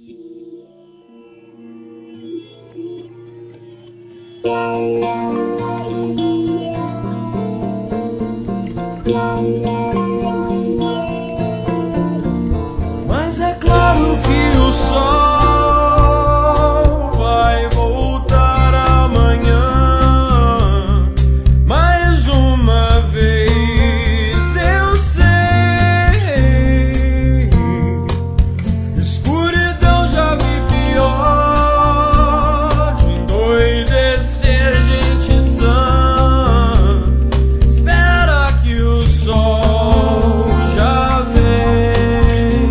Mas é claro que o sol vai voltar amanhã. Mais uma vez eu sei, escuridão já vi pior, de endoidecer gente sã. Espera que o sol já vem.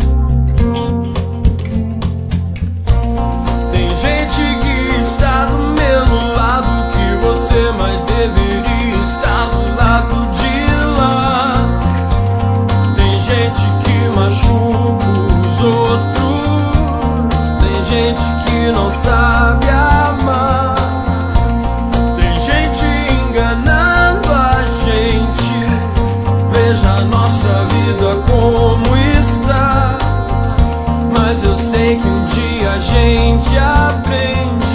Tem gente que está do mesmo lado que você, mas deveria estar do lado de lá. Tem gente que machuca os outros, tem gente que não sabe amar, tem gente enganando a gente. Veja a nossa vida como está, mas eu sei que um dia a gente aprende.